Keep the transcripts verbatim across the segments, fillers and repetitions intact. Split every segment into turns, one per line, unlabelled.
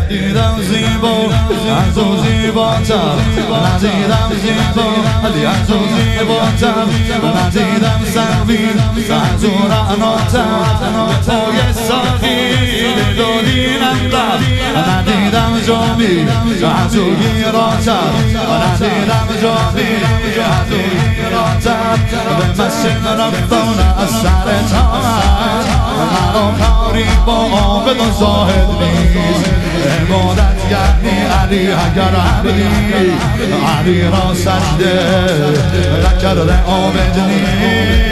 ندیدم زیبا از او زیباتر، ندیدم زیبا علی از او زیباتر، ندیدم سروی از او رعناتر، به پای ساقی دادینم قد، ندیدم جامی از او گیراتر، ندیدم جامی از او گیراتر، به مسجد رفتن از سر تاج، مرا کاری با عابد و زاهد نیست، عبادت یعنی علی اگر عبدی علی را سجده نکرده عابد نیست.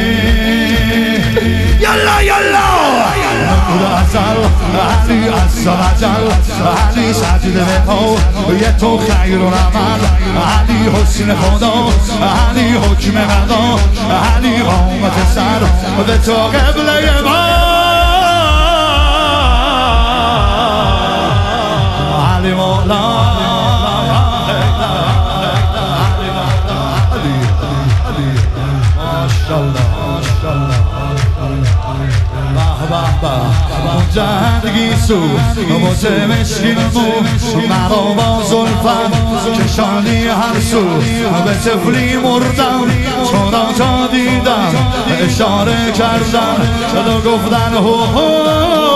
یلا یلا نور ازل علی عز و جل، علی سجده به پا یه تو خیر و عمل، علی حسن خدا، علی حکم قضا، علی قامت سر به تو قبله ما، علی مولا جهنگی سو موزه مشکین مو، مرا با زلفم کشانی هر سو، به تفلی مردم چون آتا دیدم، اشاره کردم و گفتن هو هو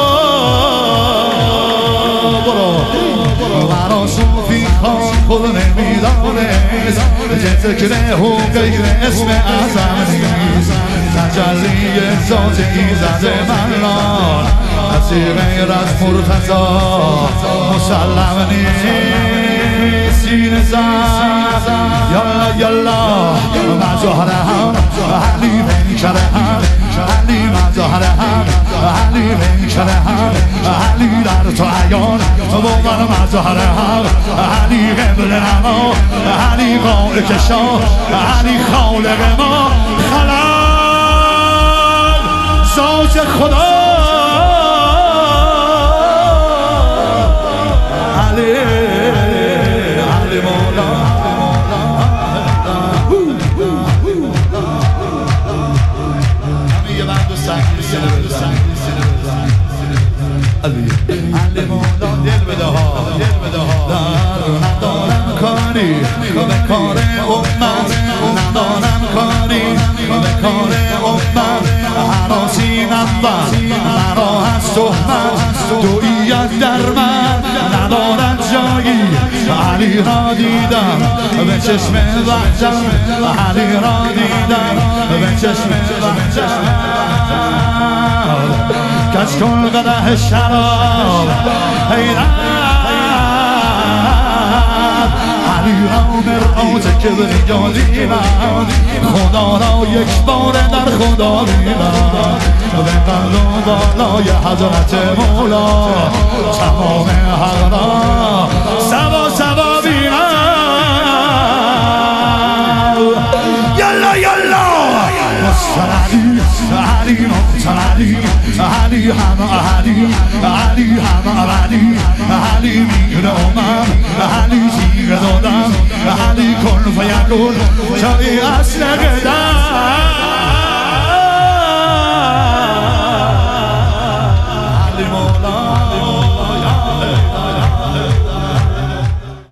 برو، مرا صوفی خان خود نمیدانست که ذکر هو غیر اسم اعظم نیست، تجلی ذات ایزد من را کسی غیر از مرتضا مسلم نیست. سینه زد یلا یلا مظاهره هم علی پیکره هم، علی مظاهره هم علی پیکره هم، علی در تو عیان و من مظاهره هم، علی قبل نما، علی قائل کشا، علی خالق ما، خلق ذات خدا، علی علی مولا، همه یه بند و سنگی علی علی مولا، دل بده ها دل بده ها، ندارم کاری به کار امت، ندارم کاری به کار امت، حراسی نبود مرا از تهمت، دویت در من ندارد جایی، علی را دیدم به چشم وحشت، علی را دیدم به چشم وحشت، کش کن قدح شراب حیرت، علی را مرآت که بجا دیدم، خدا را یک بار در خدا دیدم، به قلب و بالای حضرت مولا، تمام حق را سوا سوا بینم. یلا یلا مستر علی علی مستر علی، علی هم علی علی هم علی، علی میر امم علی زیر دادم، علی کن فیکون جای اصل قدم.